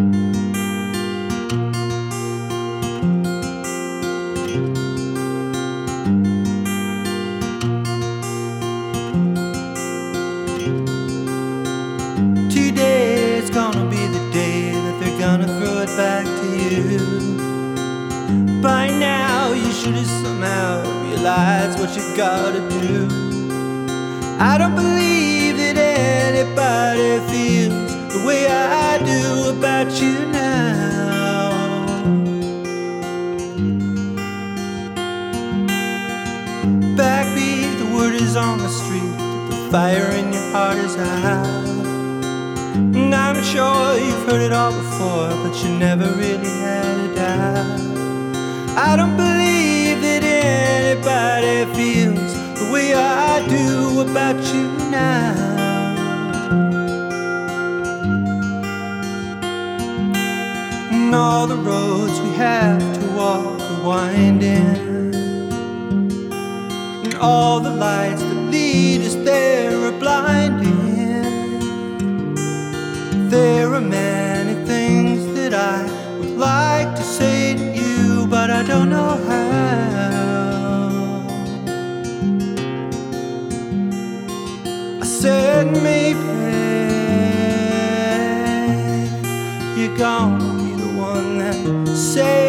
Today's gonna be the day that they're gonna throw it back to you. By now you should have somehow realized what you gotta do. I don't believe that anybody feels the way I do about you now. Backbeat, the word is on the street that the fire in your heart is out. And I'm sure you've heard it all before, but you never really had a doubt. I don't believe that anybody feels the way I do about you now. And all the roads we have to walk are winding, and all the lights that lead us there are blinding. There are many things that I would like to say to you, but I don't know how. I said maybe you're gonna be the one that says